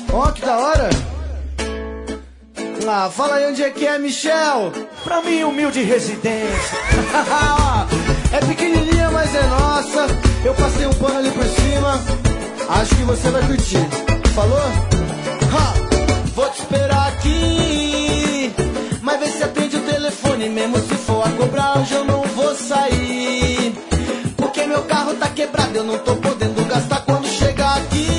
Ó, que da hora. Ah, fala aí onde é que é, Michel. Pra mim, humilde residência. É pequenininha, mas é nossa. Eu passei um pano ali por cima. Acho que você vai curtir. Falou? Ha! Vou te esperar aqui, mas vê se atende o telefone. Mesmo se for a cobrar, hoje eu não vou sair, porque meu carro tá quebrado, eu não tô podendo gastar quando chegar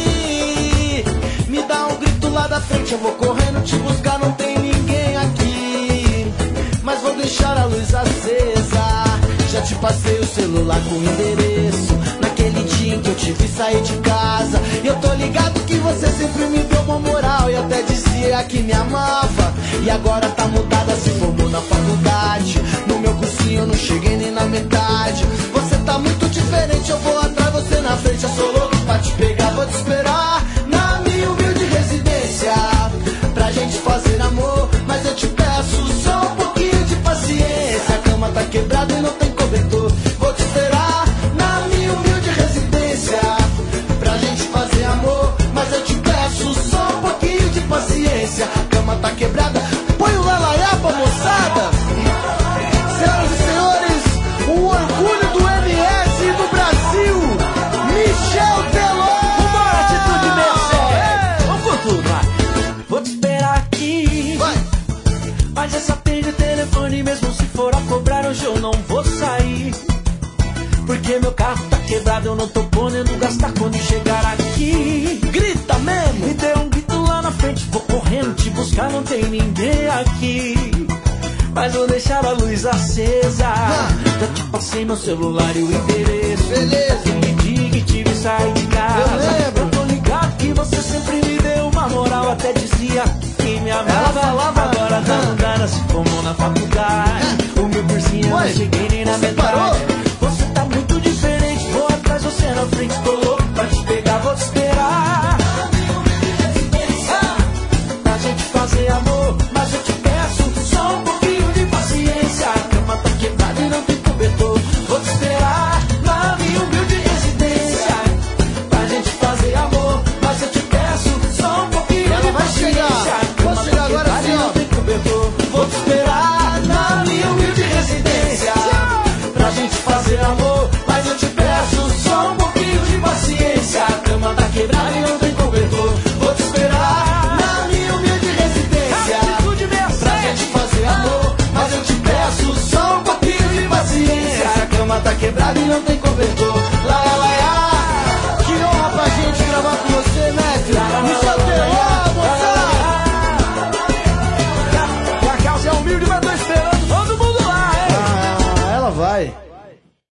aqui. Me dá um grito lá da frente, eu vou correndo te buscar, não tem ninguém aqui, mas vou deixar a luz acesa. Já te passei o celular com o endereço, naquele dia em que eu te vi sair de casa. E eu tô ligado que você sempre me deu uma moral e até dizia que me amava. E agora tá mudada, se formou na faculdade. No meu cursinho eu não cheguei nem na metade. Você tá muito diferente, eu vou atrás, você na frente. Eu sou louco pra te pegar, vou te esperar na minha humilde residência, pra gente fazer amor, mas eu te peço só um pouquinho de paciência. A cama tá quebrada e não tem cobertor. Vou te esperar na minha humilde residência, pra gente fazer amor, mas eu te peço só um pouquinho de paciência. A cama tá quebrada, põe o lalaiapa, moçada. Senhoras e senhores, o orgulho do MS e do Brasil, Michel Teló. Vambora, atitude Mercedes. Vamos com tudo, vai. Vou te esperar aqui, Vai. mas essa atende o telefone. Mesmo se for a cobrar, hoje eu não vou sair, porque meu carro tá quebrado, eu não tô podendo gastar quando chegar aqui. Grita mesmo. Me deu um grito lá na frente, vou correndo te buscar, não tem ninguém aqui, mas vou deixar a luz acesa. Já te passei meu celular e o endereço. Beleza. Aquele dia que tive sair de casa. Eu lembro. Eu tô ligado que você sempre me deu uma moral, até dizia que me amava. Ela falava. Agora tá mudada, se formou na faculdade. O meu cursinho eu Ué, não cheguei nem na você metade. parou? Você tá muito diferente, vou atrás, você na frente. Tô louco pra te pegar, vou te esperar pra gente fazer amor, mas eu te peço só um pouquinho de paciência. A cama tá quebrada e não tem cobertor. Vou te esperar na minha humilde residência, pra gente fazer amor, mas eu te peço só um pouquinho Ela de vai paciência. chegar. A cama Vou chegar tá agora quebrada sim, e ó. não tem cobertor. Vou te esperar na minha humilde residência, pra gente fazer amor, mas eu te peço só um pouquinho de paciência. A cama tá quebrada e não tem cobertor. Vou te esperar na minha humilde residência, pra gente fazer amor, mas eu te peço só um pouquinho de paciência. A cama tá quebrada e não tem cobertor. Lá, lá, lá. Que honra pra gente gravar com você, mestre. Michel Teló, moçada. E a causa é humilde, mas tô esperando todo mundo lá, hein? Ah, ela vai.